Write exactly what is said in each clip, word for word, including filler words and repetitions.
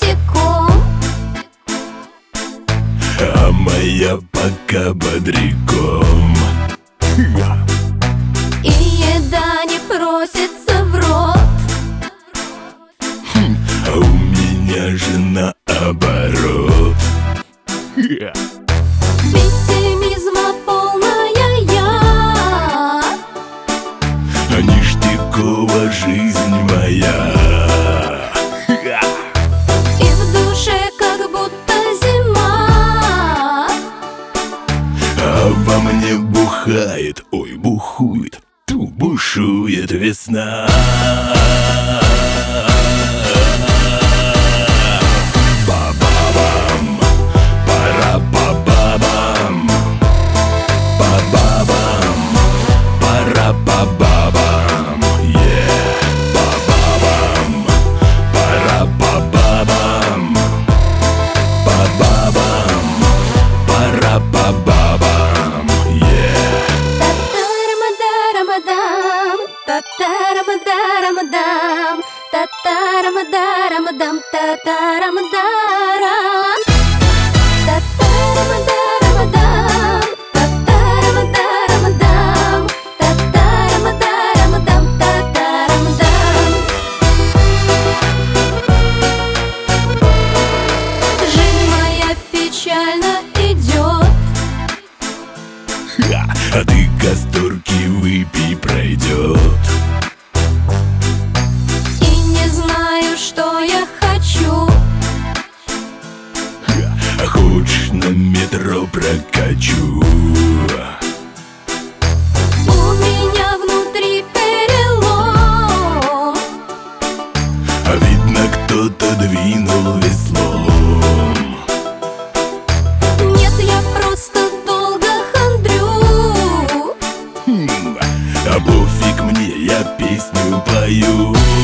босиком, а моя пока бодряком. и еда не просится в рот. А у меня же наоборот. Пессимизма полная я, А ништякова жизнь моя. и в душе как будто зима, А во мне бухает, ой, бухует, ту бушует весна. Ба-ба-бам, пара-ба-ба-бам, ба-ба-бам, пара-ба-ба-бам, yeah. Ба-ба-бам, пара-ба-ба-бам, ба-ба-бам, пара-ба-ба-бам, yeah. татарамадарамадам, татарамадарамадам, татарамадарамадам, татарамадарамадам, татарамадарамадам, татарамадарамадам, татарамадам. Жизнь моя печально идет, А ты касторки выпей, пройдет. и не знаю, что я хочу. А хочешь, на метро прокачу? У меня внутри перелом, А видно, кто-то двинул веслом. нет, я просто долго хандрю. Хм, А пофиг мне, я песню пою.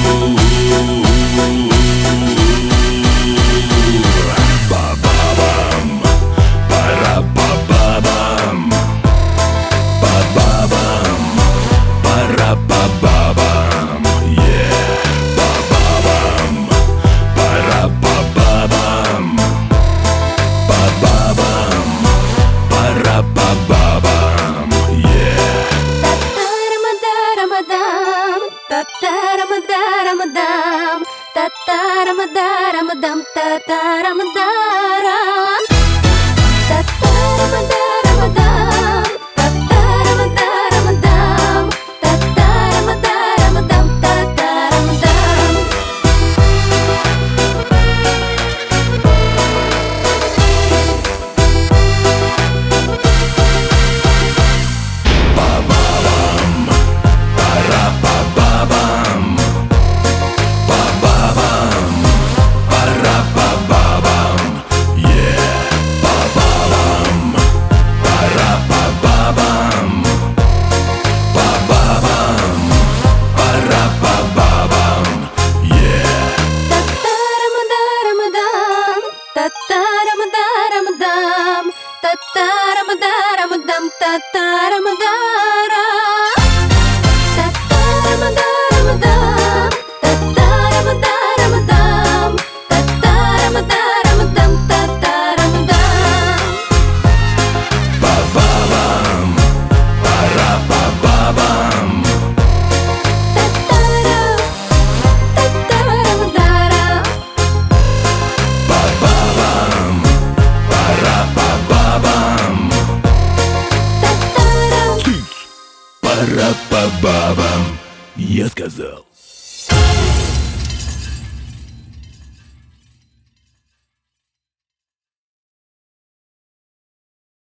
Ба-ба-бам, пара-ба-ба-бам, ба-ба-бам, пара-ба-ба-бам, yeah. Ба-ба-бам, пара-ба-ба-бам, ба-ба-бам, пара-ба-ба-бам, yeah. Татарамадарамадам, татарамадарамадам, татарамадарамадам, татарамадарамадам, татарамадарамадам, татарамадарамадам, татарамадам. Ба-ба-бам, пара-ба-ба-бам, ба-ба-бам, пара-ба-ба-бам, yeah. Ба-ба-бам, пара-ба-ба-бам, ба-ба-бам, пара-ба-ба-бам, yeah. Татарамадарамадам, татарамадарамадам, татарамадарамадам, татарамадарам, татарамадарамадам, татарамадарамадам, татарамадарамадам, татарамадам. Ба-ба-бам, пара-ба-ба-бам, Татарам, татарамадарам, ба-ба-бам, пара-ба-ба-бам, татарам. пара-ба-ба-бам, я сказал.